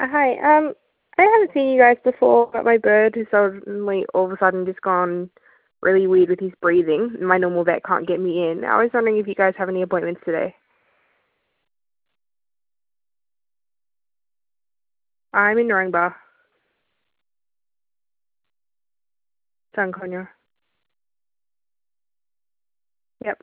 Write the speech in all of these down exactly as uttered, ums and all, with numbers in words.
Uh, hi. Um, I haven't seen you guys before, but my bird has suddenly, all of a sudden, just gone really weird with his breathing. My normal vet can't get me in. I was wondering if you guys have any appointments today. I'm in Narangba, Sankonya. Yep.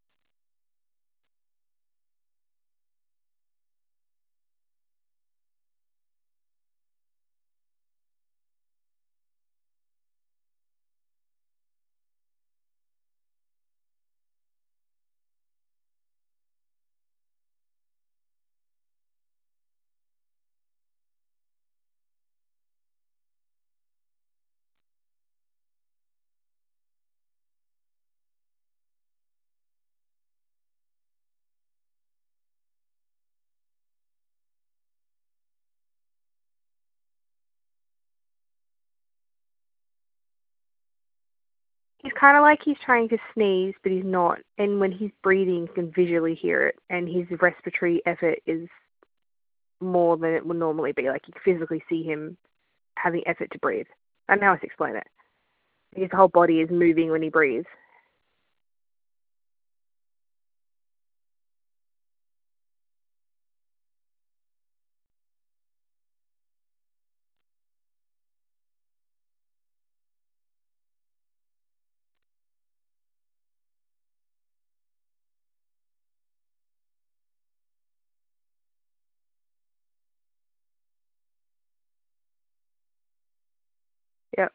He's kind of like he's trying to sneeze, but he's not. And when he's breathing, you can visually hear it. And his respiratory effort is more than it would normally be. Like, you can physically see him having effort to breathe. I don't know how to explain it. His whole body is moving when he breathes. Yep.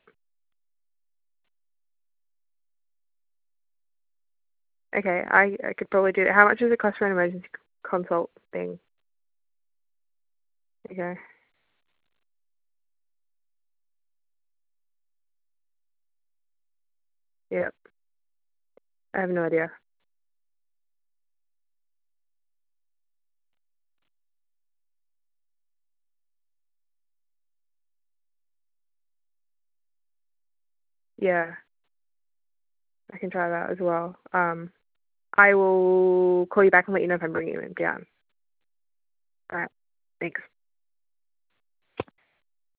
Okay, I, I could probably do it. How much does it cost for an emergency consult thing? Okay. Yep. I have no idea. Yeah, I can try that as well. Um, I will call you back and let you know if I'm bringing him down. All right. Thanks.